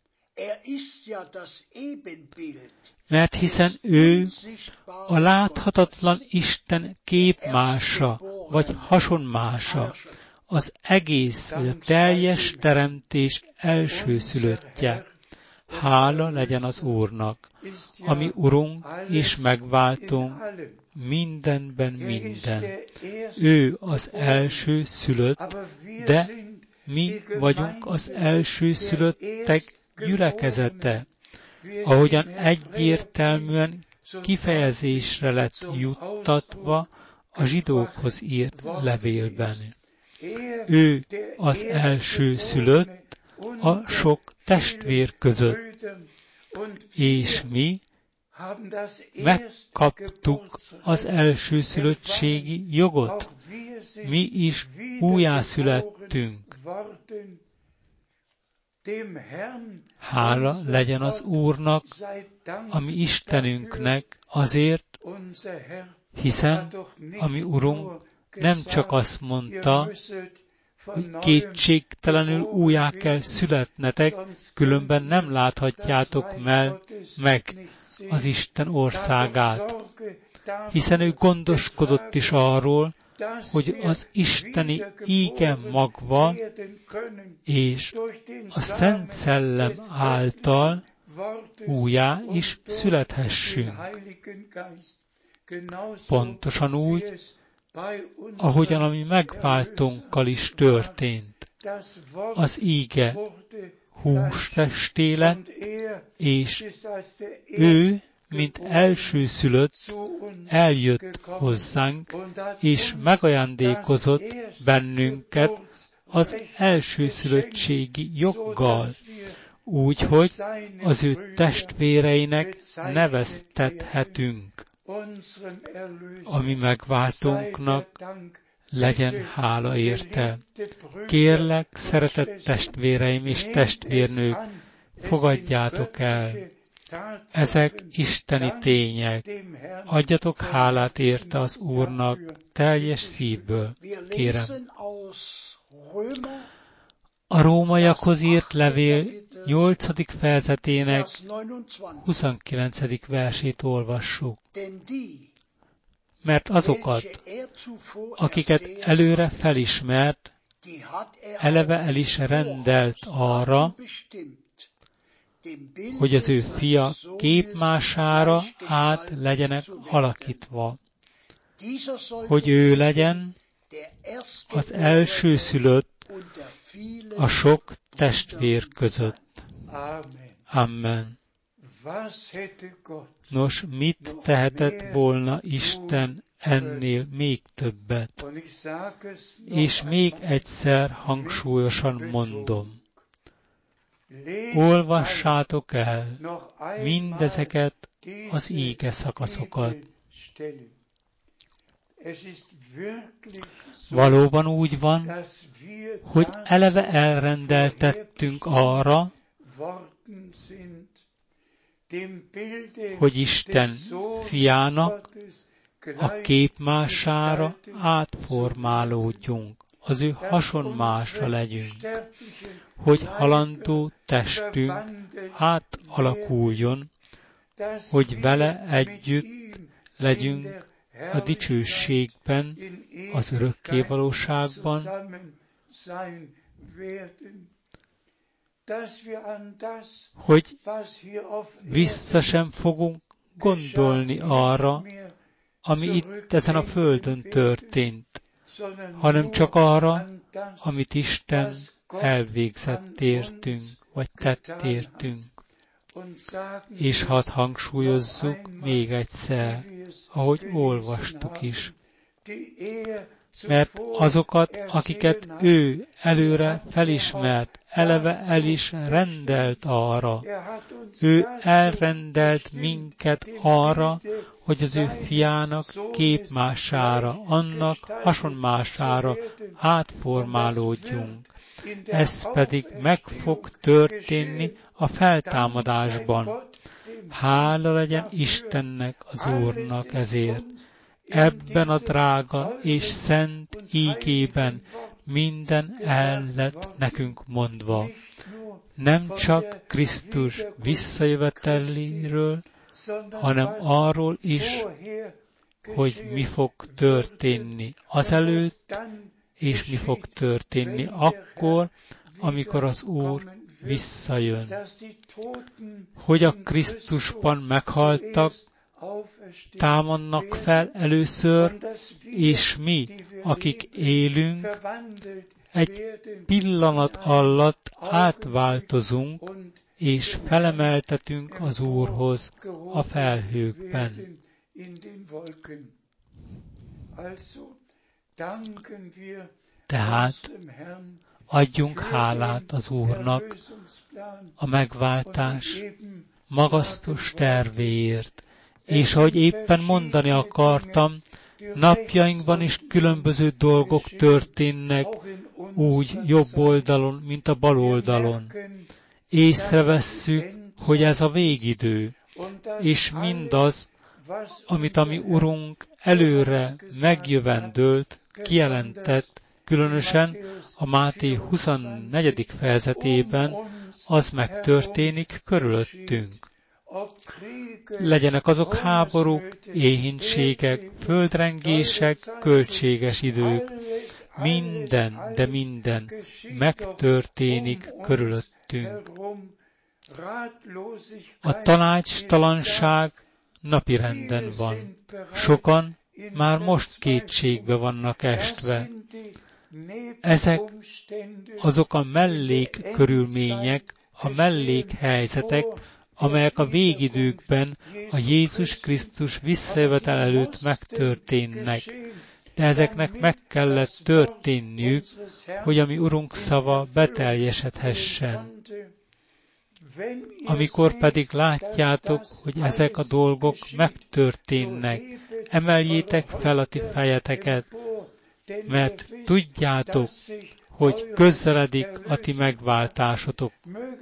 Mert hiszen ő a láthatatlan Isten képmása, vagy hasonmása, az egész, vagy a teljes teremtés elsőszülöttje. Hála legyen az Úrnak, ami Urunk és megváltunk, mindenben minden. Ő az első szülött, de mi vagyunk az első szülöttek gyülekezete, ahogyan egyértelműen kifejezésre lett juttatva a zsidókhoz írt levélben. Ő az első szülött a sok testvér között, és mi megkaptuk az elsőszülöttségi jogot. Mi is újjászülettünk. Hála legyen az Úrnak, a mi Istenünknek azért, hiszen a mi Urunk nem csak azt mondta, hogy kétségtelenül újjá kell születnetek, különben nem láthatjátok meg az Isten országát. Hiszen ő gondoskodott is arról, hogy az isteni íge magva és a Szent Szellem által újjá is születhessünk. Pontosan úgy, ahogyan a mi megváltónkkal is történt. Az íge hústesté lett, és ő, mint elsőszülött, eljött hozzánk, és megajándékozott bennünket az elsőszülöttségi joggal, úgyhogy az ő testvéreinek neveztethetünk. A mi megváltónknak legyen hála érte. Kérlek, szeretett testvéreim és testvérnők, fogadjátok el. Ezek isteni tények. Adjatok hálát érte az Úrnak teljes szívből, kérem. A rómaiakhoz írt levél nyolcadik fejezetének huszonkilencedik versét olvassuk. Mert azokat, akiket előre felismert, eleve el is rendelt arra, hogy az ő fia képmására át legyenek alakítva, hogy ő legyen az elsőszülött a sok testvér között. Amen. Nos, mit tehetett volna Isten ennél még többet? És még egyszer hangsúlyosan mondom. Olvassátok el mindezeket az íge szakaszokat. Valóban úgy van, hogy eleve elrendeltettünk arra, hogy Isten fiának a képmására átformálódjunk, az ő hasonmása legyünk, hogy halandó testünk átalakuljon, hogy vele együtt legyünk a dicsőségben, az örökkévalóságban, hogy vissza sem fogunk gondolni arra, ami itt ezen a földön történt, hanem csak arra, amit Isten elvégzett értünk, vagy tett értünk. És hadd hangsúlyozzuk még egyszer, ahogy olvastuk is. Mert azokat, akiket ő előre felismert, eleve el is rendelt arra. Ő elrendelt minket arra, hogy az ő fiának képmására, annak hasonmására átformálódjunk. Ez pedig meg fog történni a feltámadásban. Hála legyen Istennek, az Úrnak ezért. Ebben a drága és szent ígében minden el lett nekünk mondva. Nem csak Krisztus visszajöveteléről, hanem arról is, hogy mi fog történni azelőtt, és mi fog történni akkor, amikor az Úr visszajön. Hogy a Krisztusban meghaltak, támadnak fel először, és mi, akik élünk, egy pillanat alatt átváltozunk, és felemeltetünk az Úrhoz a felhőkben. Tehát adjunk hálát az Úrnak a megváltás magasztos tervéért, és ahogy éppen mondani akartam, napjainkban is különböző dolgok történnek, úgy jobb oldalon, mint a bal oldalon. Észrevesszük, hogy ez a végidő, és mindaz, amit a mi Urunk előre megjövendölt, kijelentett, különösen a Máté huszonnegyedik fejezetében, az megtörténik körülöttünk. Legyenek azok háborúk, éhínségek, földrengések, költséges idők, minden, de minden megtörténik körülöttünk. A tanácstalanság napirenden van. Sokan már most kétségbe vannak estve. Ezek azok a mellékkörülmények, a mellékhelyzetek, amelyek a végidőkben a Jézus Krisztus visszajövetel előtt megtörténnek. De ezeknek meg kellett történniük, hogy a mi Urunk szava beteljesedhessen. Amikor pedig látjátok, hogy ezek a dolgok megtörténnek, emeljétek fel a ti fejeteket, mert tudjátok, hogy közeledik a ti megváltásotok.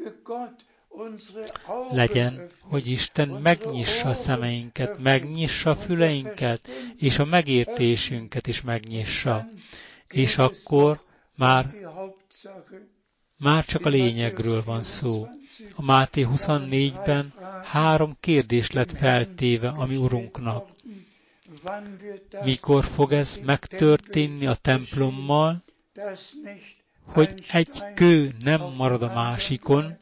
Legyen, hogy Isten megnyissa a szemeinket, megnyissa a füleinket, és a megértésünket is megnyissa. És akkor már, már csak a lényegről van szó. A Máté huszonnégyben három kérdés lett feltéve a mi Urunknak. Mikor fog ez megtörténni a templommal, hogy egy kő nem marad a másikon,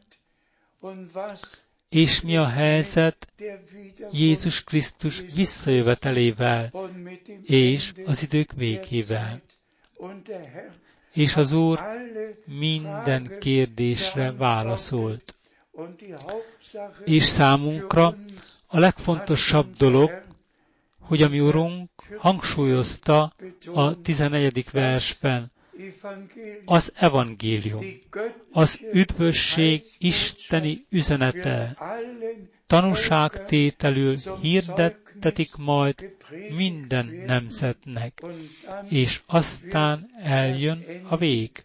és mi a helyzet Jézus Krisztus visszajövetelével és az idők végével. És az Úr minden kérdésre válaszolt. És számunkra a legfontosabb dolog, hogy a mi Urunk hangsúlyozta a tizennegyedik versben, az evangélium, az üdvösség isteni üzenete, tanúságtételül hirdettetik majd minden nemzetnek, és aztán eljön a vég.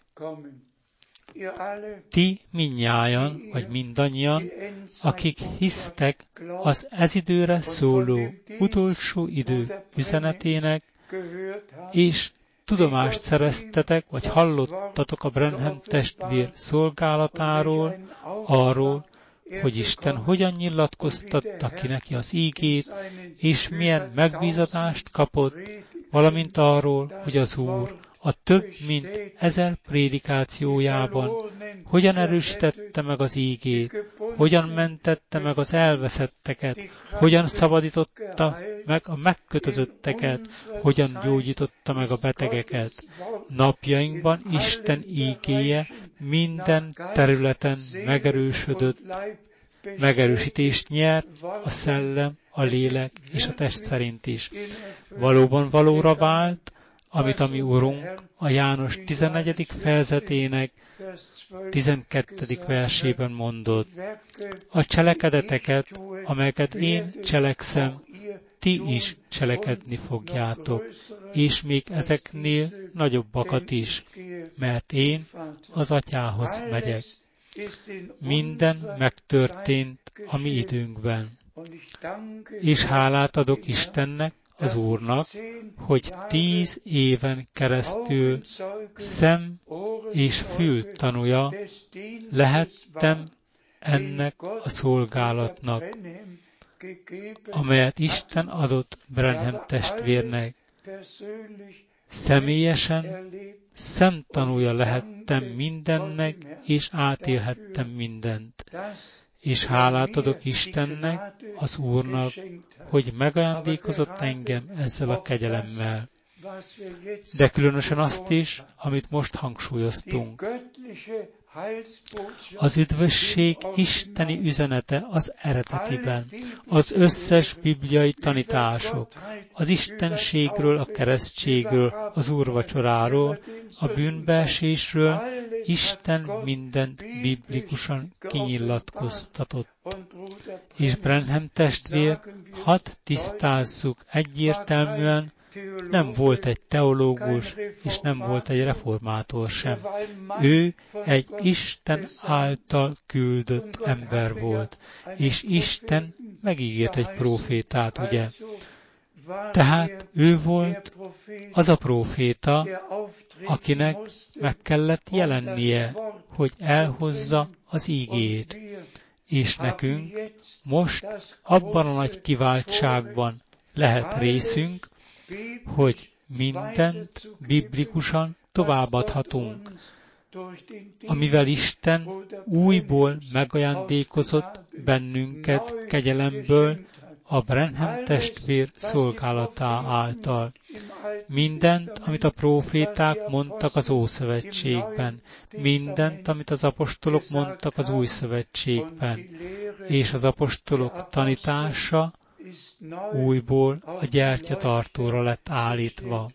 Ti mindnyájan, vagy mindannyian, akik hisztek az ez időre szóló utolsó idő üzenetének, és tudomást szereztetek, vagy hallottatok a Branham testvér szolgálatáról, arról, hogy Isten hogyan nyilatkoztatta ki neki az ígét, és milyen megbízatást kapott, valamint arról, hogy az Úr a több mint ezer prédikációjában hogyan erősítette meg az ígét, hogyan mentette meg az elveszetteket, hogyan szabadította meg a megkötözötteket, hogyan gyógyította meg a betegeket. Napjainkban Isten ígéje minden területen megerősödött, megerősítést nyert a szellem, a lélek és a test szerint is. Valóban valóra vált, amit a mi Urunk a János tizennegyedik fejezetének tizenkettedik versében mondott. A cselekedeteket, amelyeket én cselekszem, ti is cselekedni fogjátok, és még ezeknél nagyobbakat is, mert én az Atyához megyek. Minden megtörtént a mi időnkben. És hálát adok Istennek, az Úrnak, hogy tíz éven keresztül szem és fül tanúja lehettem ennek a szolgálatnak, amelyet Isten adott Branham testvérnek. Személyesen szemtanúja lehettem mindennek, és átélhettem mindent. És hálát adok Istennek, az Úrnak, hogy megajándékozott engem ezzel a kegyelemmel. De különösen azt is, amit most hangsúlyoztunk. Az üdvösség isteni üzenete az eredetiben, az összes bibliai tanítások, az istenségről, a keresztségről, az úrvacsoráról, a bűnbeesésről, Isten mindent biblikusan kinyilatkoztatott. És Branham testvér, hadd tisztázzuk egyértelműen, nem volt egy teológus, és nem volt egy reformátor sem. Ő egy Isten által küldött ember volt, és Isten megígért egy prófétát, ugye? Tehát ő volt az a próféta, akinek meg kellett jelennie, hogy elhozza az ígét. És nekünk most abban a nagy kiváltságban lehet részünk, hogy mindent biblikusan továbbadhatunk, amivel Isten újból megajándékozott bennünket kegyelemből a Branham testvér szolgálatá által. Mindent, amit a próféták mondtak az Ószövetségben, mindent, amit az apostolok mondtak az Új Szövetségben, és az apostolok tanítása újból a gyertyatartóra lett állítva.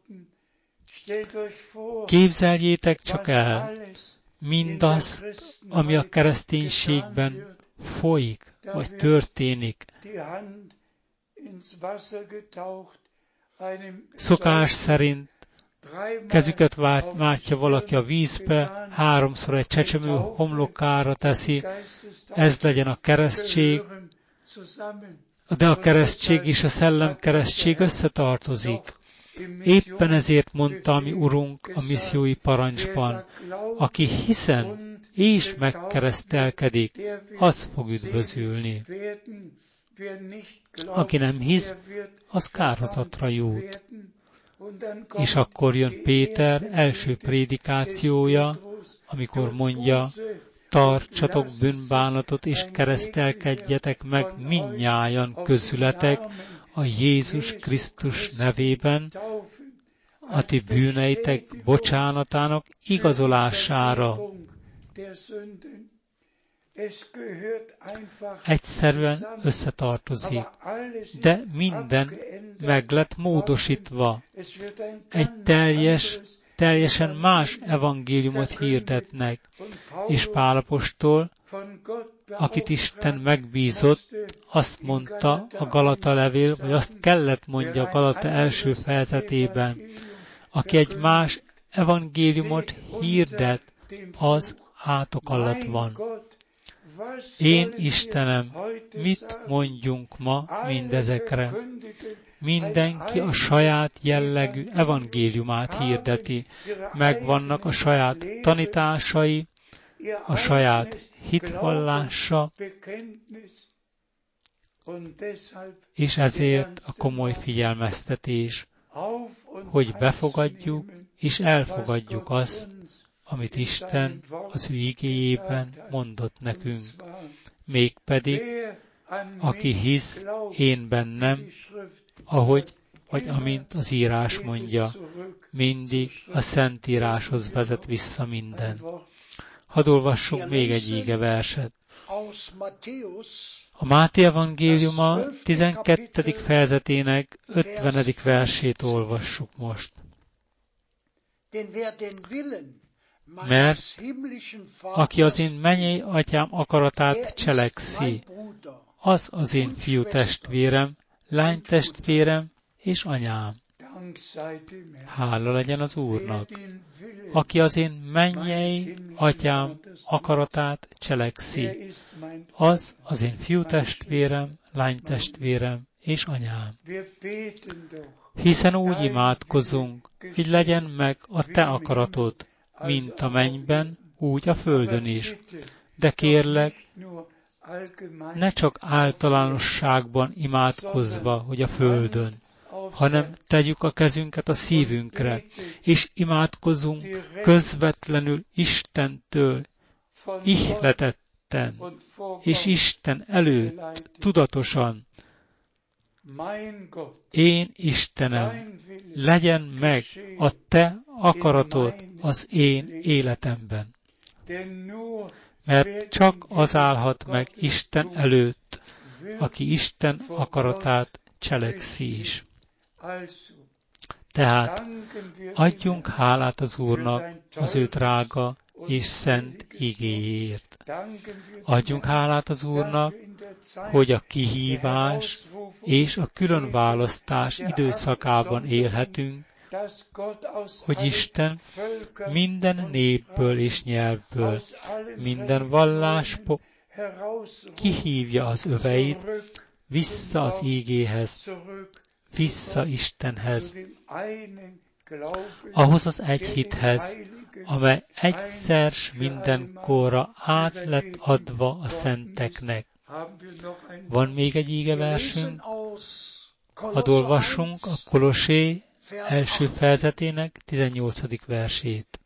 Képzeljétek csak el mindazt, ami a kereszténységben folyik, vagy történik. Szokás szerint kezüket váltja valaki a vízbe, háromszor egy csecsemő homlokára teszi, ez legyen a keresztség, de a keresztség és a szellemkeresztség összetartozik. Éppen ezért mondta a mi Urunk a missziói parancsban, aki hiszen és megkeresztelkedik, az fog üdvözülni. Aki nem hisz, az kárhozatra jut. És akkor jön Péter első prédikációja, amikor mondja, tartsatok bűnbánatot és keresztelkedjetek meg mindnyájan közületek a Jézus Krisztus nevében, a ti bűneitek bocsánatának igazolására. Egyszerűen összetartozik, de minden meg lett módosítva. Egy teljes, teljesen más evangéliumot hirdetnek, és Pál apostol, akit Isten megbízott, azt mondta a Galata levél, vagy azt kellett mondja a Galata első fejezetében, aki egy más evangéliumot hirdet, az átok alatt van. Én, Istenem, mit mondjunk ma mindezekre? Mindenki a saját jellegű evangéliumát hirdeti, megvannak a saját tanításai, a saját hitvallása, és ezért a komoly figyelmeztetés, hogy befogadjuk és elfogadjuk azt, amit Isten az ő igéjében mondott nekünk. Mégpedig, aki hisz én bennem, ahogy vagy amint az írás mondja, mindig a Szentíráshoz vezet vissza minden. Hadd olvassuk még egy ígeverset. A Máté evangéliuma tizenkettedik fejezetének ötvenedik versét olvassuk most. Mert aki az én mennyei atyám akaratát cselekszi, az az én fiú testvérem, lány testvérem és anyám. Hála legyen az Úrnak, aki az én mennyei atyám akaratát cselekszi, az az én fiú testvérem, lány testvérem és anyám. Hiszen úgy imádkozunk, hogy legyen meg a te akaratod, mint a mennyben, úgy a földön is. De kérlek, ne csak általánosságban imádkozva, hogy a földön, hanem tegyük a kezünket a szívünkre, és imádkozunk közvetlenül Istentől, ihletetten, és Isten előtt, tudatosan. Én, Istenem, legyen meg a te akaratod az én életemben. Mert csak az állhat meg Isten előtt, aki Isten akaratát cselekszi is. Tehát adjunk hálát az Úrnak az ő drága és szent igéért. Adjunk hálát az Úrnak, hogy a kihívás és a különválasztás időszakában élhetünk, hogy Isten minden népből és nyelvből, minden vallásból kihívja az öveit vissza az ígéhez, vissza Istenhez, ahhoz az egy hithez, amely egyszer s mindenkorra át lett adva a szenteknek. Van még egy ígeversünk, hadd olvassunk a Kolossé első fejezetének tizennyolcadik versét.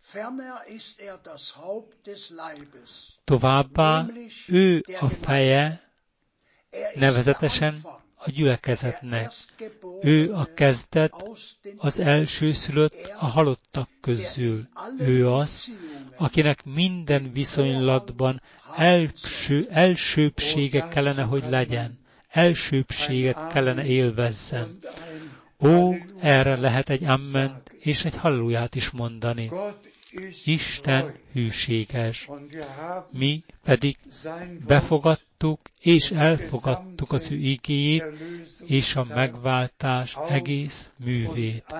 Továbbá ő a feje, nevezetesen a gyülekezetnek. Ő a kezdet, az elsőszülött a halottak közül. Ő az, akinek minden viszonylatban első, elsőbbsége kellene, hogy legyen. Elsőbbséget kellene élvezzen. Ó, erre lehet egy amment és egy halleluját is mondani. Isten hűséges. Mi pedig befogadtuk és elfogadtuk az ő igéjét és a megváltás egész művét.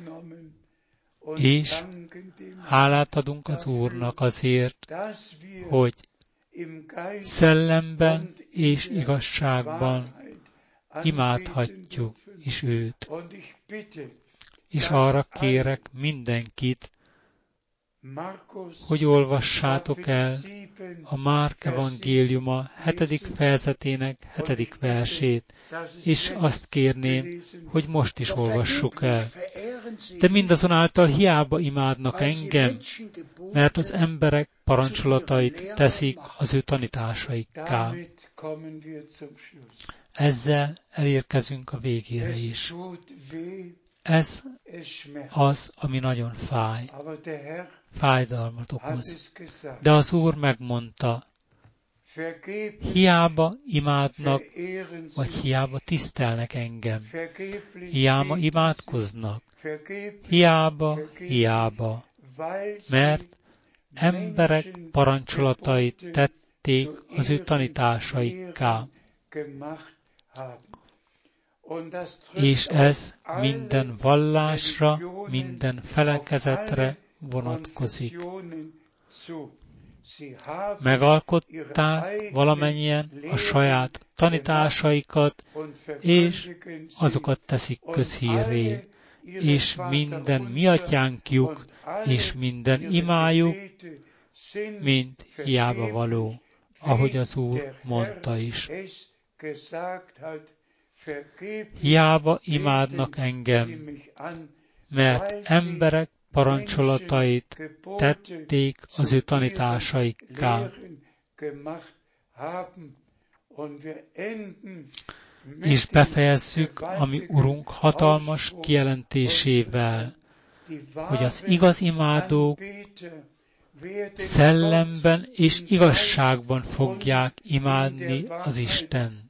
És hálát adunk az Úrnak azért, hogy szellemben és igazságban imádhatjuk is őt. És arra kérek mindenkit, hogy olvassátok el a Márk evangéliuma hetedik fejezetének hetedik versét, és azt kérném, hogy most is olvassuk el. De mindazonáltal hiába imádnak engem, mert az emberek parancsolatait teszik az ő tanításaikká. Ezzel elérkezünk a végére is. Ez az, ami nagyon fáj. Fájdalmat okoz. De az Úr megmondta, hiába imádnak, vagy hiába tisztelnek engem. Hiába imádkoznak. Hiába, hiába. Mert emberek parancsolatait tették az ő tanításaikká. És ez minden vallásra, minden felekezetre vonatkozik. Megalkották valamennyien a saját tanításaikat, és azokat teszik közhírré. És minden mi atyánkjuk, és minden imájuk, mind hiába való, ahogy az Úr mondta is. Hiába imádnak engem, mert emberek parancsolatait tették az ő tanításaikká. És befejezzük a mi Urunk hatalmas kijelentésével, hogy az igaz imádók szellemben és igazságban fogják imádni az Istent.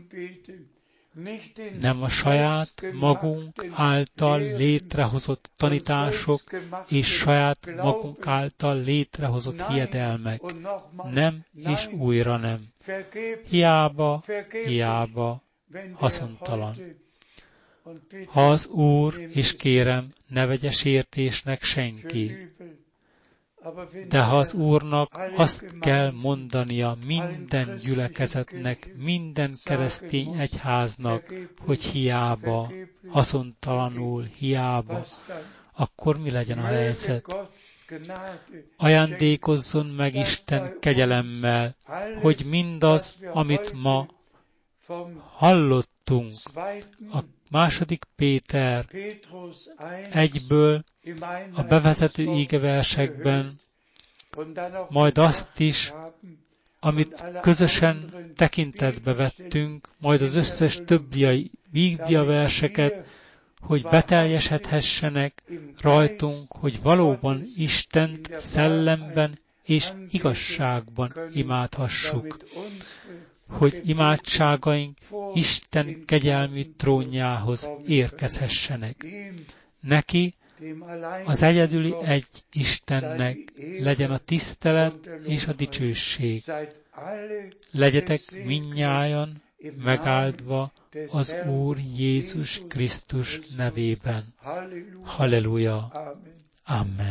Nem a saját magunk által létrehozott tanítások és saját magunk által létrehozott hiedelmek. Nem és újra nem. Hiába, hiába, haszontalan. Ha az Úr, és kérem, ne vegye sértésnek senki, de ha az Úrnak azt kell mondania minden gyülekezetnek, minden keresztény egyháznak, hogy hiába, haszontalanul, hiába, akkor mi legyen a helyzet? Ajándékozzon meg Isten kegyelemmel, hogy mindaz, amit ma hallottunk, a második Péter egyből a bevezető ígeversekben, majd azt is, amit közösen tekintetbe vettünk, majd az összes többi Biblia-verseket, hogy beteljesedhessenek rajtunk, hogy valóban Istent szellemben és igazságban imádhassuk, hogy imádságaink Isten kegyelmi trónjához érkezhessenek. Neki, az egyedüli egy Istennek legyen a tisztelet és a dicsőség. Legyetek mindnyájan megáldva az Úr Jézus Krisztus nevében. Halleluja! Amen.